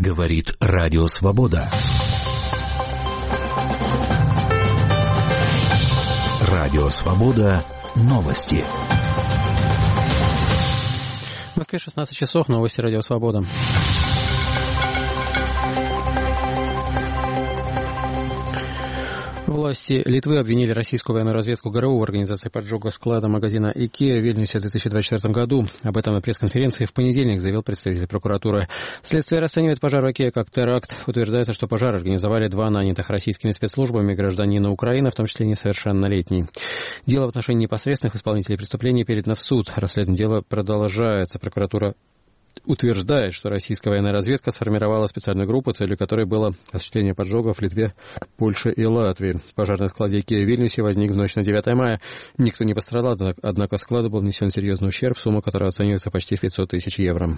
Говорит Радио Свобода. Радио Свобода. Новости. В Москве 16 часов. Новости Радио Свобода. Власти Литвы обвинили российскую военную разведку ГРУ в организации поджога склада магазина IKEA в Вильнюсе в 2024 году. Об этом на пресс-конференции в понедельник заявил представитель прокуратуры. Следствие расценивает пожар в IKEA как теракт. Утверждается, что пожар организовали два нанятых российскими спецслужбами гражданина Украины, в том числе несовершеннолетний. Дело в отношении непосредственных исполнителей преступлений передано в суд. Расследование дела продолжается. Прокуратура утверждает, что российская военная разведка сформировала специальную группу, целью которой было осуществление поджогов в Литве, Польше и Латвии. Пожар на складе IKEA в Вильнюсе возник в ночь на 9 мая. Никто не пострадал, однако складу был нанесен серьезный ущерб, сумма которой оценивается почти в 500 тысяч евро.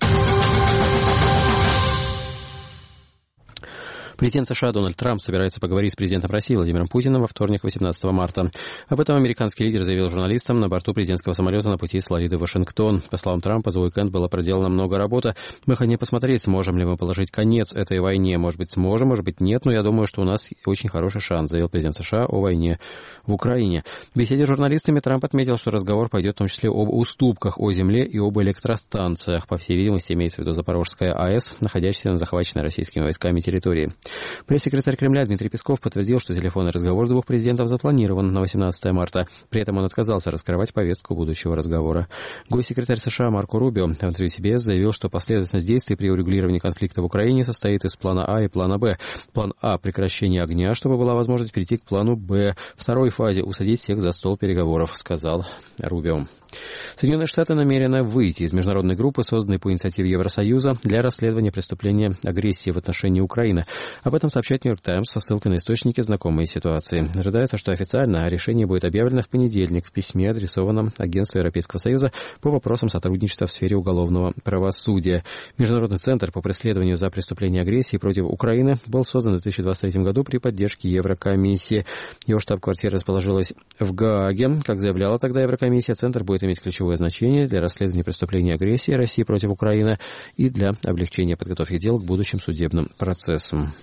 Президент США Дональд Трамп собирается поговорить с президентом России Владимиром Путиным во вторник, 18 марта. Об этом американский лидер заявил журналистам на борту президентского самолета на пути из Флориды в Вашингтон. По словам Трампа, за уикенд было проделано много работы. Мы хотим посмотреть, сможем ли мы положить конец этой войне. Может быть, сможем, может быть, нет, но я думаю, что у нас очень хороший шанс, заявил президент США о войне в Украине. В беседе с журналистами Трамп отметил, что разговор пойдет в том числе об уступках о земле и об электростанциях. По всей видимости, имеется в виду Запорожская АЭС, находящаяся на захваченной российскими войсками территории. Пресс-секретарь Кремля Дмитрий Песков подтвердил, что телефонный разговор двух президентов запланирован на 18 марта. При этом он отказался раскрывать повестку будущего разговора. Госсекретарь США Марко Рубио в интервью CBS заявил, что последовательность действий при урегулировании конфликта в Украине состоит из плана А и плана Б. План А – прекращение огня, чтобы была возможность перейти к плану Б. В второй фазе – усадить всех за стол переговоров, сказал Рубио. Соединенные Штаты намерены выйти из международной группы, созданной по инициативе Евросоюза для расследования преступления агрессии в отношении Украины. Об этом сообщает Нью-Йорк Таймс со ссылкой на источники, знакомые ситуации. Ожидается, что официально решение будет объявлено в понедельник в письме, адресованном Агентству Европейского Союза по вопросам сотрудничества в сфере уголовного правосудия. Международный центр по преследованию за преступление агрессии против Украины был создан в 2023 году при поддержке Еврокомиссии. Его штаб-квартира расположилась в Гааге. Как заявляла тогда Еврокомиссия, центр будет иметь ключевое значение для расследования преступлений агрессии России против Украины и для облегчения подготовки дел к будущим судебным процессам.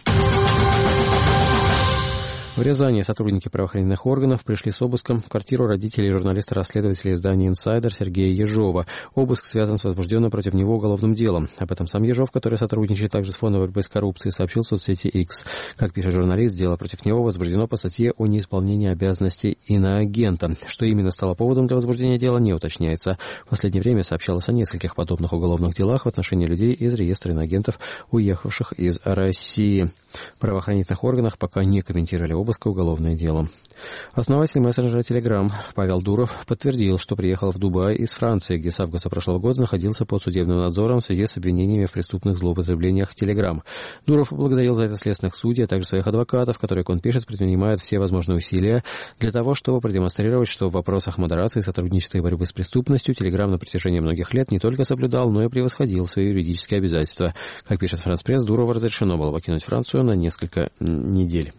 В Рязани сотрудники правоохранительных органов пришли с обыском в квартиру родителей журналиста-расследователя издания «Инсайдер» Сергея Ежова. Обыск связан с возбужденным против него уголовным делом. Об этом сам Ежов, который сотрудничает также с Фондом борьбы с коррупцией, сообщил в соцсети X. Как пишет журналист, дело против него возбуждено по статье о неисполнении обязанностей иноагента. Что именно стало поводом для возбуждения дела, не уточняется. В последнее время сообщалось о нескольких подобных уголовных делах в отношении людей из реестра иноагентов, уехавших из России. В правоохранительных органах пока не комментировали обыск и уголовное дело. Основатель мессенджера Telegram Павел Дуров подтвердил, что приехал в Дубай из Франции, где с августа прошлого года находился под судебным надзором в связи с обвинениями в преступных злоупотреблениях Telegram. Дуров поблагодарил за это следственных судей, а также своих адвокатов, которые, как он пишет, предпринимают все возможные усилия для того, чтобы продемонстрировать, что в вопросах модерации, сотрудничества и борьбы с преступностью Telegram на протяжении многих лет не только соблюдал, но и превосходил свои юридические обязательства. Как пишет France Press, Дурову разрешено было покинуть Францию на несколько недель.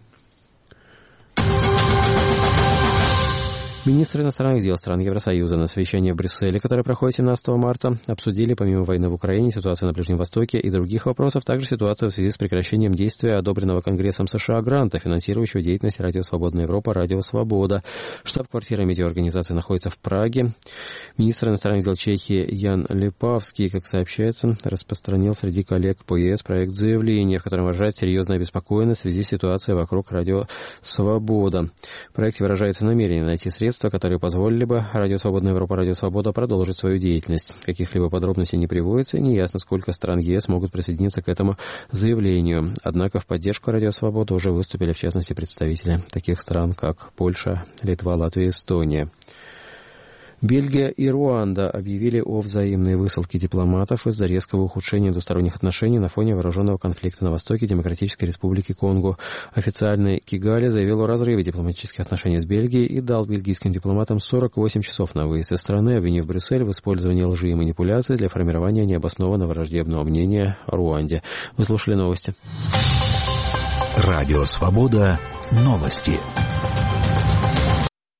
Министры иностранных дел стран Евросоюза на совещании в Брюсселе, которое проходит 17 марта, обсудили помимо войны в Украине, ситуацию на Ближнем Востоке и других вопросов, также ситуацию в связи с прекращением действия одобренного Конгрессом США гранта, финансирующего деятельность Радио Свободная Европа, Радио Свобода. Штаб-квартира медиаорганизации находится в Праге. Министр иностранных дел Чехии Ян Липавский, как сообщается, распространил среди коллег по ЕС проект заявления, в котором выражает серьезную обеспокоенность в связи с ситуацией вокруг Радио Свобода. В проекте выражается намерение найти средства, которые позволили бы Радио Свободная Европа, Радио Свобода продолжить свою деятельность. Каких-либо подробностей не приводится, и неясно, сколько стран ЕС могут присоединиться к этому заявлению. Однако в поддержку Радио Свобода уже выступили, в частности, представители таких стран, как Польша, Литва, Латвия и Эстония. Бельгия и Руанда объявили о взаимной высылке дипломатов из-за резкого ухудшения двусторонних отношений на фоне вооруженного конфликта на востоке Демократической Республики Конго. Официальный Кигали заявил о разрыве дипломатических отношений с Бельгией и дал бельгийским дипломатам 48 часов на выезд из страны, обвинив Брюссель в использовании лжи и манипуляций для формирования необоснованного враждебного мнения о Руанде. Вы слушали новости. Радио Свобода. Новости.